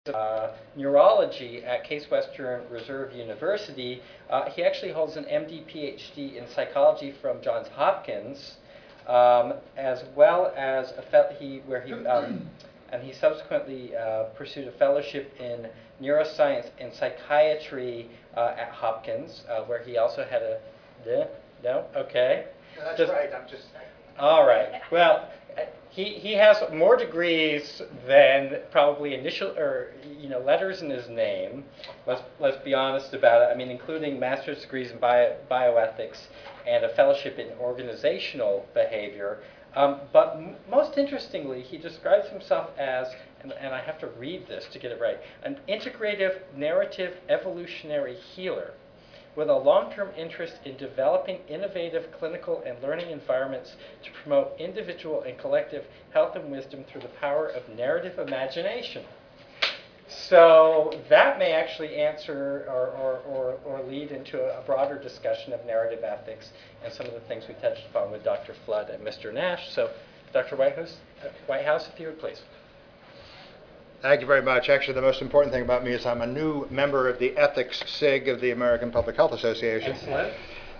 neurology at Case Western Reserve University. He actually holds an MD PhD in psychology from Johns Hopkins, as well as and he subsequently pursued a fellowship in neuroscience and psychiatry at Hopkins, where he also had a no, okay. That's right. I'm just saying. All right. Well, he has more degrees than probably letters in his name. Let's be honest about it. I mean, including master's degrees in bioethics and a fellowship in organizational behavior. But most interestingly, he describes himself as, and I have to read this to get it right, an integrative narrative evolutionary healer with a long-term interest in developing innovative clinical and learning environments to promote individual and collective health and wisdom through the power of narrative imagination. So that may actually answer or lead into a broader discussion of narrative ethics and some of the things we touched upon with Dr. Flood and Mr. Nash. So Dr. Whitehouse, if you would please. Thank you very much. Actually, the most important thing about me is I'm a new member of the Ethics SIG of the American Public Health Association. Excellent.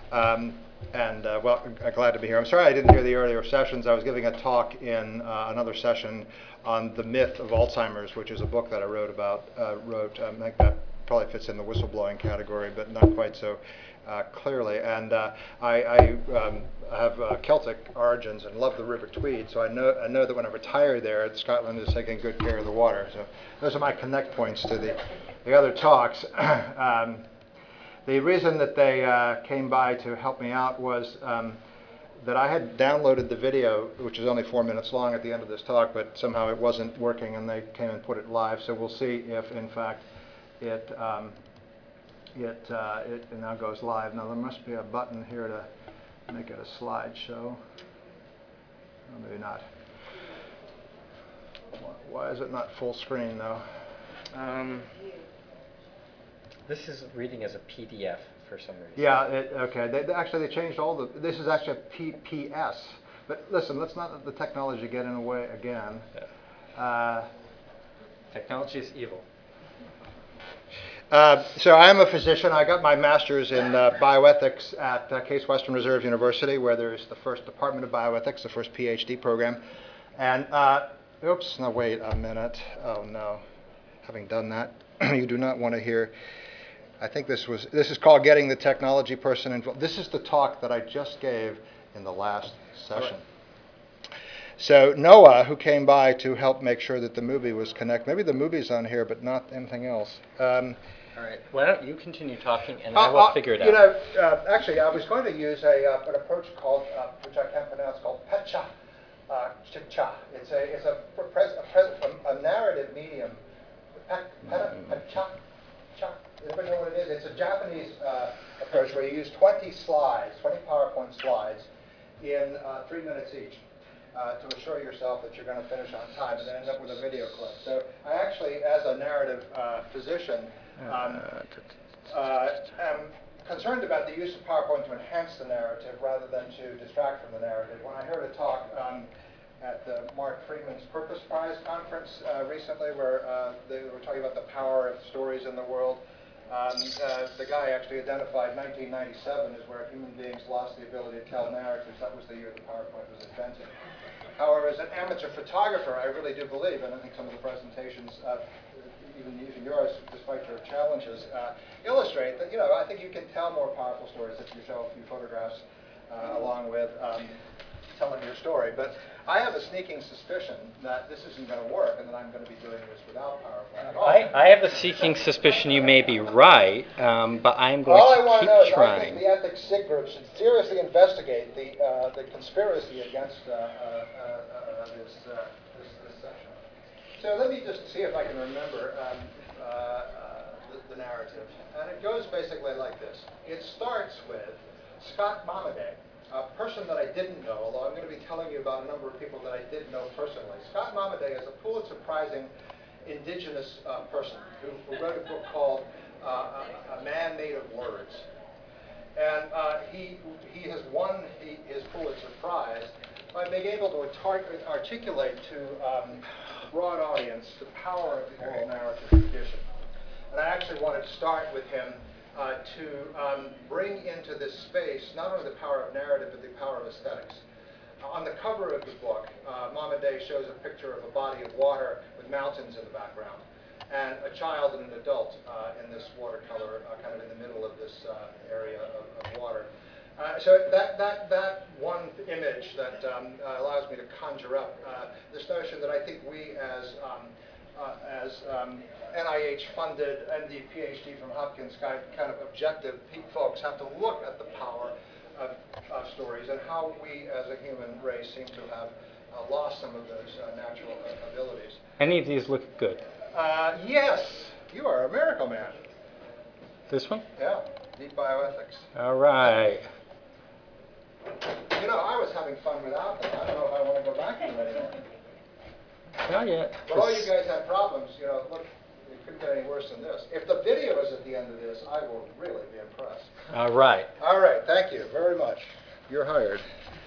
Glad to be here. I'm sorry I didn't hear the earlier sessions. I was giving a talk in another session on The Myth of Alzheimer's, which is a book that I wrote about. I think that probably fits in the whistleblowing category, but not quite so clearly. And I have Celtic origins and love the River Tweed, so I know that when I retire there, Scotland is taking good care of the water. So those are my connect points to the other talks. The reason that they came by to help me out was that I had downloaded the video, which is only 4 minutes long at the end of this talk, but somehow it wasn't working, and they came and put it live. So we'll see if, in fact, it now goes live. Now there must be a button here to make it a slideshow. Or maybe not. Why is it not full screen though? This is reading as a PDF for some reason. Yeah, okay. They changed all the. This is actually a PPS. But listen, let's not let the technology get in the way again. Yeah. Technology is evil. So I'm a physician. I got my master's in bioethics at Case Western Reserve University, where there's the first department of bioethics, the first PhD program. And oops, no, wait a minute. Oh no, having done that, you do not want to hear. I think this is called Getting the Technology Person Involved. This is the talk that I just gave in the last session. So Noah, who came by to help make sure that the movie was connected. Maybe the movie's on here, but not anything else. All right. Why don't you continue talking, and I will figure it out. Actually, I was going to use an approach called, which I can't pronounce, called Pecha Chicha. It's a narrative medium. Pecha. Anybody know what it is? It's a Japanese approach where you use 20 slides, 20 PowerPoint slides, in 3 minutes each to assure yourself that you're going to finish on time and then end up with a video clip. So I actually, as a narrative physician, am concerned about the use of PowerPoint to enhance the narrative rather than to distract from the narrative. When I heard a talk at the Mark Friedman's Purpose Prize conference recently, where they were talking about the power of stories in the world, the guy actually identified 1997 as where human beings lost the ability to tell narratives. That was the year the PowerPoint was invented. However, as an amateur photographer, I really do believe, and I think some of the presentations, even yours, despite your challenges, illustrate that, I think you can tell more powerful stories if you show a few photographs along with telling your story. But I have a sneaking suspicion that this isn't going to work and that I'm going to be doing this without PowerPoint at all. I have the sneaking suspicion you may be right, but I'm going to keep trying. I think the ethics SIG group should seriously investigate the conspiracy against this session. So let me just see if I can remember the narrative. And it goes basically like this. It starts with Scott Momaday, a person that I didn't know, although I'm going to be telling you about a number of people that I did know personally. Scott Momaday is a Pulitzer-prizing indigenous person who wrote a book called A Man Made of Words. And he has won his Pulitzer Prize by being able to articulate to a broad audience the power of the oral narrative. actually wanted to start with him to bring into this space not only the power of narrative, but the power of aesthetics. On the cover of the book, Mama Day shows a picture of a body of water with mountains in the background, and a child and an adult in this watercolor, kind of in the middle of this area of water. So that one image that allows me to conjure up this notion that I think we as NIH-funded MD, PhD from Hopkins kind of objective folks have to look at the power of stories and how we as a human race seem to have lost some of those natural abilities. Any of these look good? Yes, you are a miracle man. This one? Yeah, Deep Bioethics. All right. You know, I was having fun without them. I don't know if I want to go back to them anymore. Not yet. But all you guys had problems, you know, look, it couldn't get any worse than this. If the video is at the end of this, I will really be impressed. All right. All right, thank you very much. You're hired.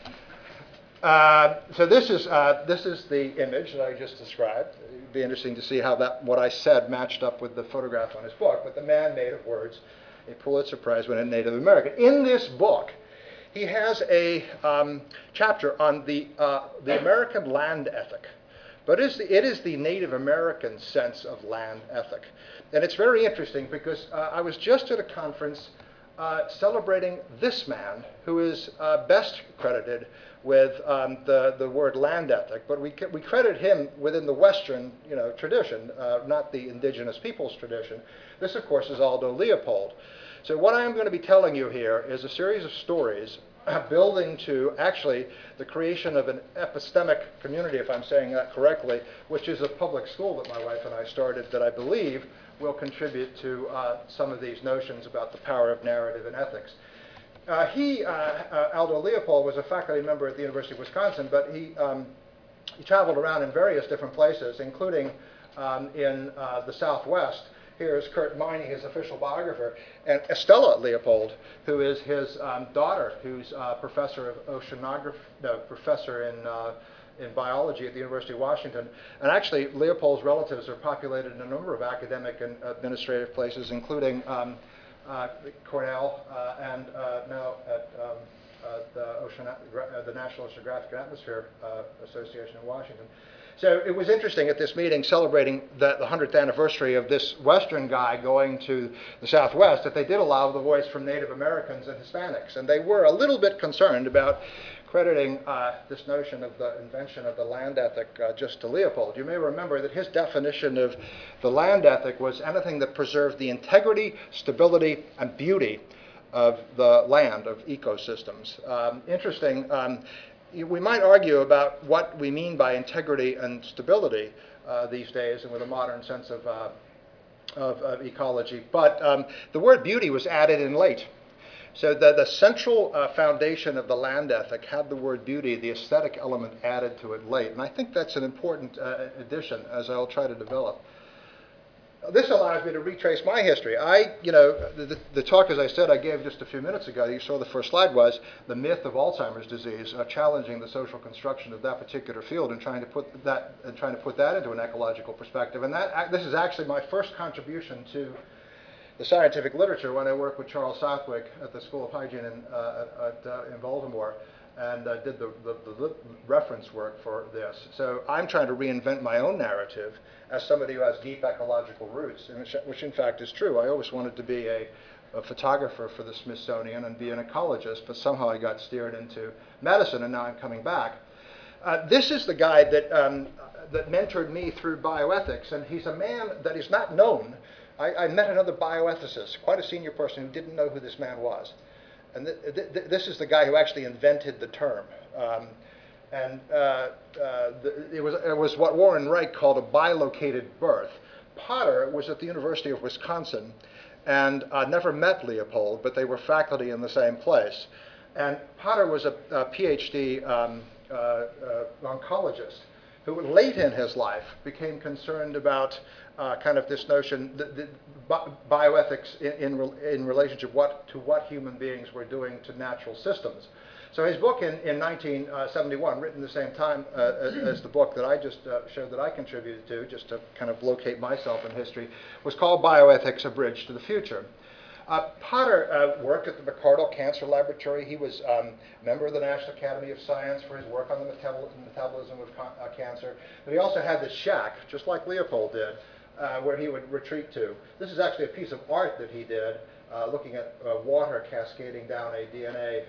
So this is the image that I just described. It'd be interesting to see how what I said matched up with the photograph on his book. But the man made of words, a Pulitzer Prize winning Native American. In this book, he has a chapter on the American land ethic. But it is the Native American sense of land ethic. And it's very interesting because I was just at a conference celebrating this man who is best credited with the word land ethic, but we credit him within the Western tradition, not the indigenous peoples tradition. This, of course, is Aldo Leopold. So what I am going to be telling you here is a series of stories building to actually the creation of an epistemic community, if I'm saying that correctly, which is a public school that my wife and I started that I believe will contribute to some of these notions about the power of narrative and ethics. Aldo Leopold, was a faculty member at the University of Wisconsin, but he traveled around in various different places, including in the Southwest. Here is Kurt Miney, his official biographer, and Estella Leopold, who is his daughter, who's professor of oceanography, professor in biology at the University of Washington. And actually, Leopold's relatives are populated in a number of academic and administrative places, including Cornell and now at the National Oceanographic and Atmosphere Association in Washington. So it was interesting at this meeting celebrating the 100th anniversary of this Western guy going to the Southwest that they did allow the voice from Native Americans and Hispanics. And they were a little bit concerned about crediting this notion of the invention of the land ethic just to Leopold. You may remember that his definition of the land ethic was anything that preserved the integrity, stability, and beauty of the land, of ecosystems. Interesting. We might argue about what we mean by integrity and stability these days, and with a modern sense of ecology. But the word beauty was added in late. So the central foundation of the land ethic had the word beauty, the aesthetic element added to it late. And I think that's an important addition, as I'll try to develop. This allows me to retrace my history. The talk, as I said, I gave just a few minutes ago, you saw the first slide, was the myth of Alzheimer's disease, challenging the social construction of that particular field and trying to put that into an ecological perspective. And this is actually my first contribution to the scientific literature when I worked with Charles Southwick at the School of Hygiene in Baltimore, and did the reference work for this. So I'm trying to reinvent my own narrative as somebody who has deep ecological roots, which in fact is true. I always wanted to be a photographer for the Smithsonian and be an ecologist, but somehow I got steered into medicine, and now I'm coming back. This is the guy that mentored me through bioethics, and he's a man that is not known. I met another bioethicist, quite a senior person, who didn't know who this man was. And this is the guy who actually invented the term. It was what Warren Wright called a bilocated birth. Potter was at the University of Wisconsin and never met Leopold, but they were faculty in the same place. And Potter was a PhD oncologist who late in his life became concerned about kind of this notion, the bioethics in relationship to what human beings were doing to natural systems. So his book in 1971, written the same time as the book that I just showed that I contributed to, just to kind of locate myself in history, was called Bioethics: A Bridge to the Future. Potter worked at the McArdle Cancer Laboratory. He was a member of the National Academy of Science for his work on the metabolism of cancer. But he also had this shack, just like Leopold did, where he would retreat to. This is actually a piece of art that he did, looking at water cascading down a DNA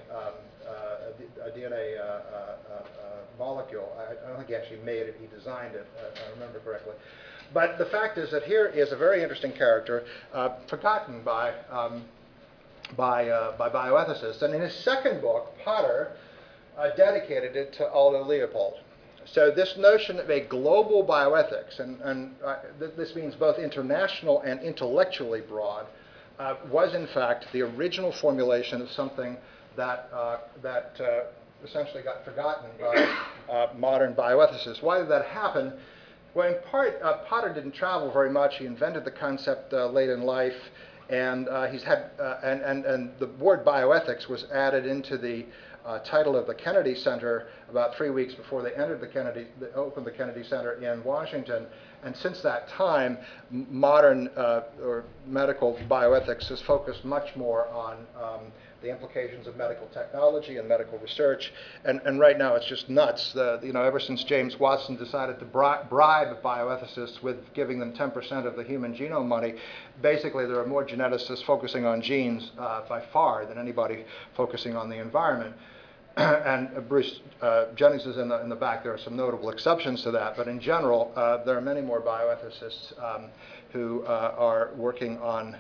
molecule. I don't think he actually made it, he designed it, if I remember correctly. But the fact is that here is a very interesting character, forgotten by bioethicists. And in his second book, Potter dedicated it to Aldo Leopold. So this notion of a global bioethics, and this means both international and intellectually broad, was in fact the original formulation of something that essentially got forgotten by modern bioethicists. Why did that happen? Well, in part, Potter didn't travel very much. He invented the concept late in life, and he's had and the word bioethics was added into the title of the Kennedy Center about 3 weeks before they opened the Kennedy Center in Washington. And since that time, modern or medical bioethics has focused much more on the implications of medical technology and medical research. And right now it's just nuts. Ever since James Watson decided to bribe bioethicists with giving them 10% of the human genome money, basically there are more geneticists focusing on genes by far than anybody focusing on the environment. And Bruce Jennings is in the back. There are some notable exceptions to that, but in general, there are many more bioethicists who are working on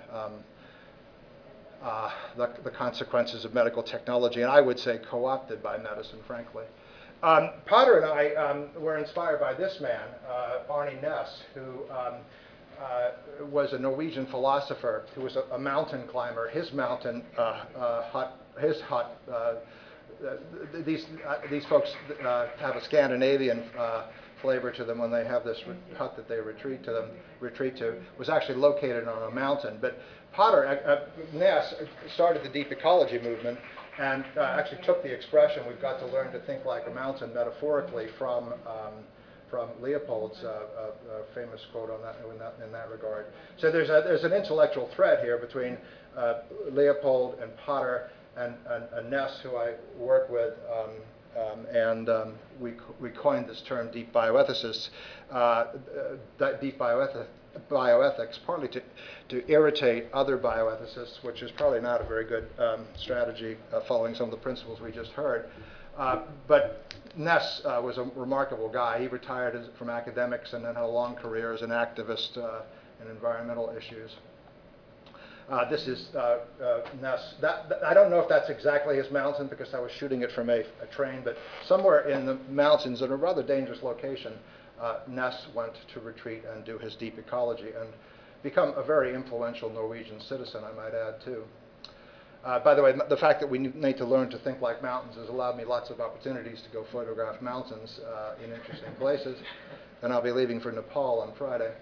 the consequences of medical technology, and I would say co-opted by medicine, frankly. Potter and I were inspired by this man, Arne Næss, who was a Norwegian philosopher who was a mountain climber. His mountain these folks have a Scandinavian flavor to them when they have this hut that they retreat to, was actually located on a mountain. But Næss started the deep ecology movement and actually took the expression, "We've got to learn to think like a mountain," metaphorically from Leopold's famous quote in that regard. So there's an intellectual thread here between Leopold and Potter and Næss, who I work with, and we coined this term deep bioethicists, deep bioethics, partly to irritate other bioethicists, which is probably not a very good strategy, following some of the principles we just heard. But Næss was a remarkable guy. He retired from academics and then had a long career as an activist in environmental issues. This is Næss. I don't know if that's exactly his mountain because I was shooting it from a train, but somewhere in the mountains in a rather dangerous location, Næss went to retreat and do his deep ecology and become a very influential Norwegian citizen, I might add, too. By the way, the fact that we need to learn to think like mountains has allowed me lots of opportunities to go photograph mountains in interesting places, and I'll be leaving for Nepal on Friday.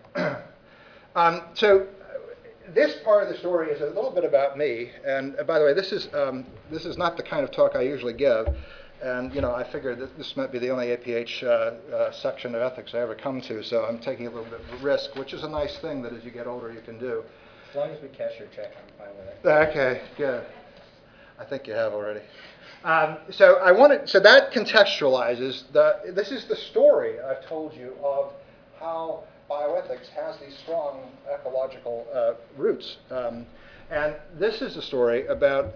So this part of the story is a little bit about me, and by the way, this is not the kind of talk I usually give, and I figured that this might be the only APH section of ethics I ever come to, so I'm taking a little bit of a risk, which is a nice thing that as you get older you can do. As long as we cash your check, I'm fine with it. Okay, good. I think you have already. So that contextualizes this is the story I've told you of how bioethics has these strong ecological roots. And this is a story about,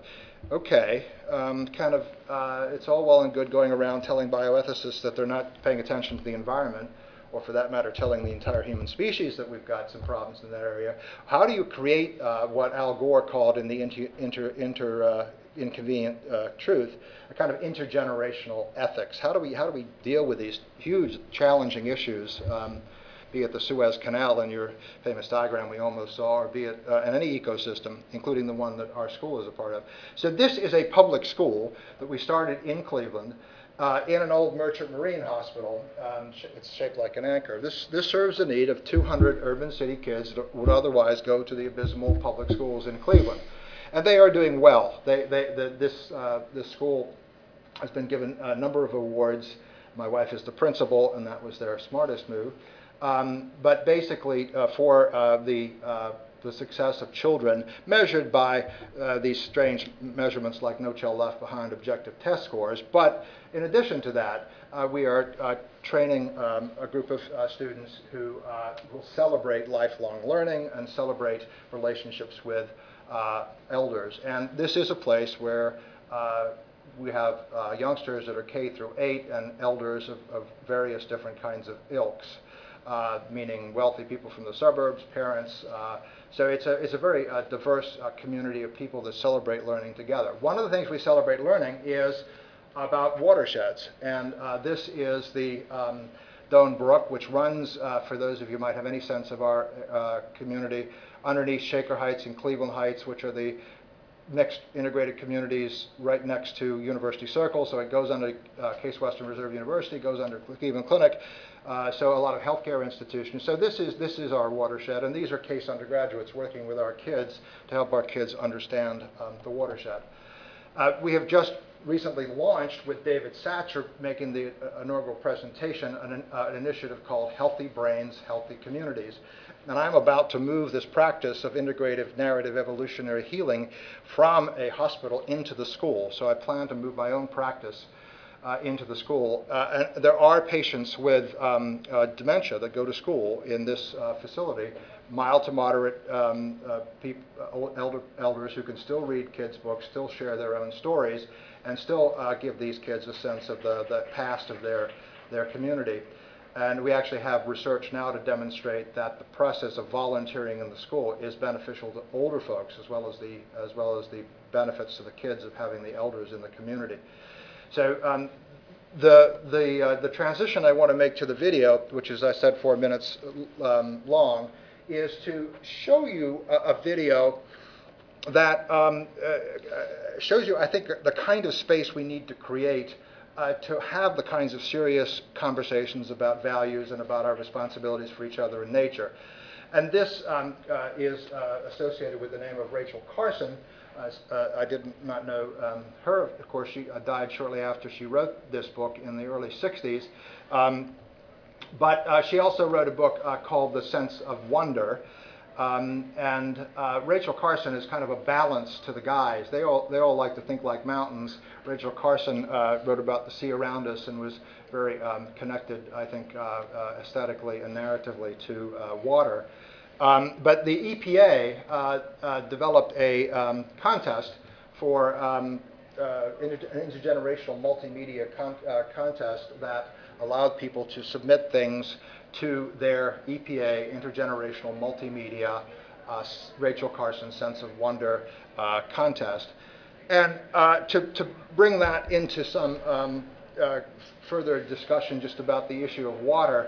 it's all well and good going around telling bioethicists that they're not paying attention to the environment, or for that matter, telling the entire human species that we've got some problems in that area. How do you create what Al Gore called in the Inconvenient Truth, a kind of intergenerational ethics? How do we deal with these huge, challenging issues? Be it the Suez Canal in your famous diagram we almost saw, or be it in any ecosystem, including the one that our school is a part of. So this is a public school that we started in Cleveland, in an old merchant marine hospital. It's shaped like an anchor. This serves the need of 200 urban city kids that would otherwise go to the abysmal public schools in Cleveland. And they are doing well. This school has been given a number of awards. My wife is the principal, and that was their smartest move. But basically, for the success of children measured by these strange measurements like No Child Left Behind objective test scores. But in addition to that, we are training a group of students who will celebrate lifelong learning and celebrate relationships with elders. And this is a place where we have youngsters that are K through 8 and elders of various different kinds of ilks, meaning wealthy people from the suburbs, parents. So it's a very diverse community of people that celebrate learning together. One of the things we celebrate learning is about watersheds. And this is the Doane Brook, which runs, for those of you who might have any sense of our community, underneath Shaker Heights and Cleveland Heights, which are the next integrated communities right next to University Circle. So it goes under Case Western Reserve University, goes under Cleveland Clinic, so a lot of healthcare institutions. So this is our watershed, and these are Case undergraduates working with our kids to help our kids understand the watershed. We have just recently launched, with David Satcher making the inaugural presentation, an initiative called Healthy Brains, Healthy Communities. And I'm about to move this practice of integrative narrative evolutionary healing from a hospital into the school. So I plan to move my own practice into the school. And there are patients with dementia that go to school in this facility, mild to moderate elders who can still read kids' books, still share their own stories, and still give these kids a sense of the past of their community. And we actually have research now to demonstrate that the process of volunteering in the school is beneficial to older folks as well as the benefits to the kids of having the elders in the community. So the transition I want to make to the video, which is, I said, 4 minutes long, is to show you a video that shows you, I think, the kind of space we need to create to have the kinds of serious conversations about values and about our responsibilities for each other in nature. And this is associated with the name of Rachel Carson. I did not know her. Of course, she died shortly after she wrote this book in the early 60s. But she also wrote a book called The Sense of Wonder. And Rachel Carson is kind of a balance to the guys. They all like to think like mountains. Rachel Carson wrote about the sea around us and was very connected, I think, aesthetically and narratively to water. But the EPA developed a contest for an intergenerational multimedia contest that allowed people to submit things to their EPA Intergenerational Multimedia Rachel Carson Sense of Wonder contest. And to bring that into some further discussion just about the issue of water,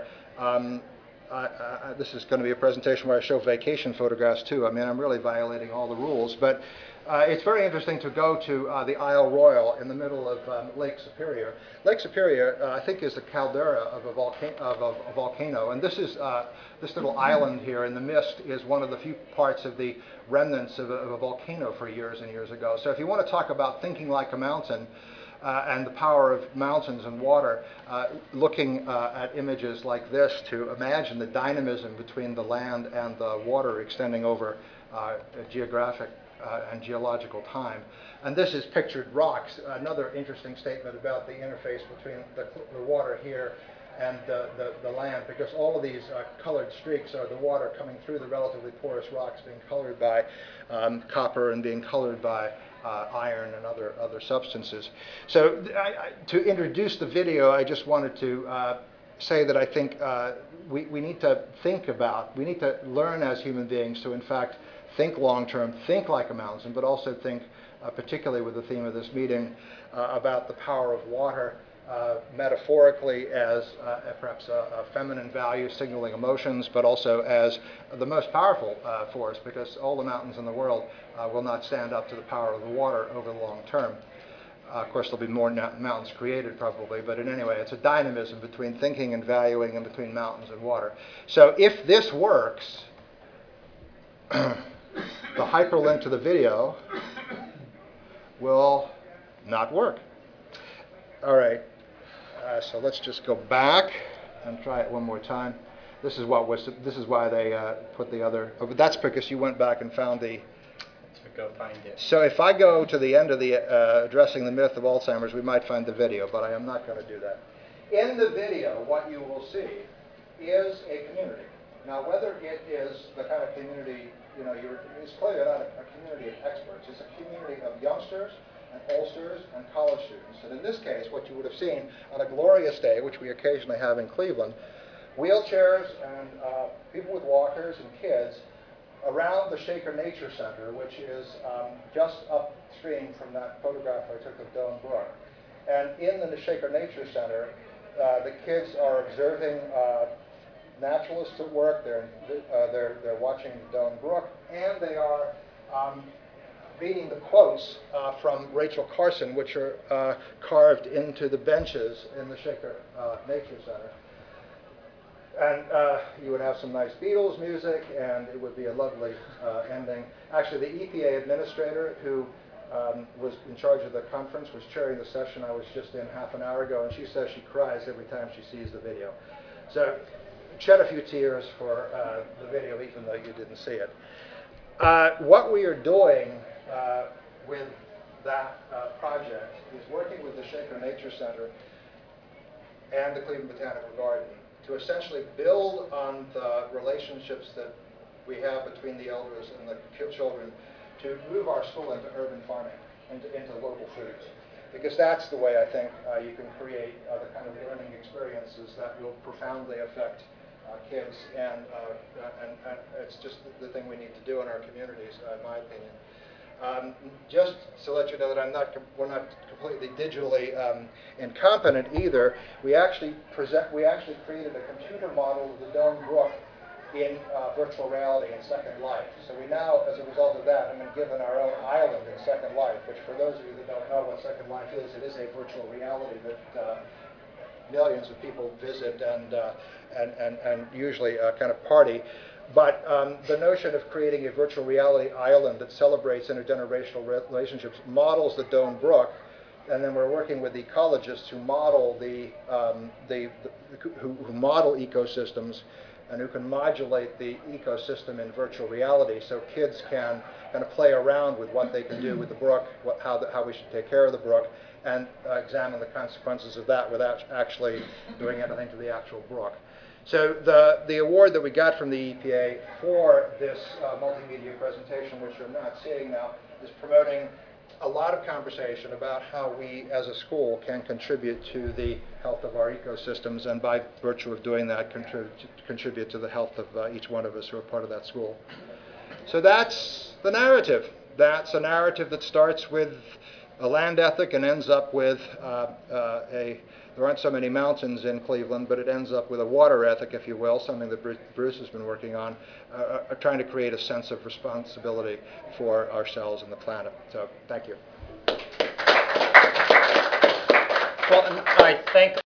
this is going to be a presentation where I show vacation photographs too. I mean, I'm really violating all the rules, but it's very interesting to go to the Isle Royale in the middle of Lake Superior. Lake Superior, I think, is a caldera of a volcano, and this is this little island here in the mist is one of the few parts of the remnants of a volcano for years and years ago. So if you want to talk about thinking like a mountain and the power of mountains and water, looking at images like this to imagine the dynamism between the land and the water extending over geographic and geological time. And this is pictured rocks, another interesting statement about the interface between the water here and the land, because all of these colored streaks are the water coming through the relatively porous rocks being colored by copper and being colored by iron and other substances. So to introduce the video, I just wanted to say that I think we need to think about, we need to learn as human beings to in fact think long-term, think like a mountain, but also think, particularly with the theme of this meeting, about the power of water, metaphorically as perhaps a feminine value signaling emotions, but also as the most powerful force, because all the mountains in the world will not stand up to the power of the water over the long term. Of course, there'll be more mountains created probably, but in any way, it's a dynamism between thinking and valuing and between mountains and water. So if this works, the hyperlink to the video will not work. All right. So let's just go back and try it one more time. This is why they put the other. Oh, but that's because you went back and found the. To go find it. So if I go to the end of the addressing the myth of Alzheimer's, we might find the video, but I am not going to do that. In the video, what you will see is a community. Now, whether it is the kind of community, it's clearly not a community of experts. It's a community of youngsters and oldsters and college students. And in this case, what you would have seen on a glorious day, which we occasionally have in Cleveland, wheelchairs and people with walkers and kids around the Shaker Nature Center, which is just upstream from that photograph I took of Doane Brook. And in the Shaker Nature Center, the kids are observing naturalists at work. They're watching Doane Brook, and they are reading the quotes from Rachel Carson, which are carved into the benches in the Shaker Nature Center. And you would have some nice Beatles music, and it would be a lovely ending. Actually, the EPA administrator who was in charge of the conference was chairing the session I was just in half an hour ago, and she says she cries every time she sees the video. So shed a few tears for the video, even though you didn't see it. What we are doing with that project is working with the Shaker Nature Center and the Cleveland Botanical Garden to essentially build on the relationships that we have between the elders and the children to move our school into urban farming, into local foods. Because that's the way I think you can create the kind of learning experiences that will profoundly affect kids, and it's just the thing we need to do in our communities, in my opinion. Just to let you know that we're not completely digitally incompetent either. We actually created a computer model of the Doane Brook in virtual reality in Second Life. So we now, as a result of that, have been given our own island in Second Life, which for those of you that don't know what Second Life is, it is a virtual reality that millions of people visit and usually kind of party. But the notion of creating a virtual reality island that celebrates intergenerational relationships models the Doane Brook, and then we're working with ecologists who model who model ecosystems and who can modulate the ecosystem in virtual reality, so kids can kind of play around with what they can do with the brook, how we should take care of the brook, and examine the consequences of that without actually doing anything to the actual brook. So the award that we got from the EPA for this multimedia presentation, which you're not seeing now, is promoting a lot of conversation about how we as a school can contribute to the health of our ecosystems, and by virtue of doing that contribute to the health of each one of us who are part of that school. So that's the narrative. That's a narrative that starts with a land ethic and ends up with there aren't so many mountains in Cleveland, but it ends up with a water ethic, if you will, something that Bruce has been working on, trying to create a sense of responsibility for ourselves and the planet. So thank you. Well, and I thank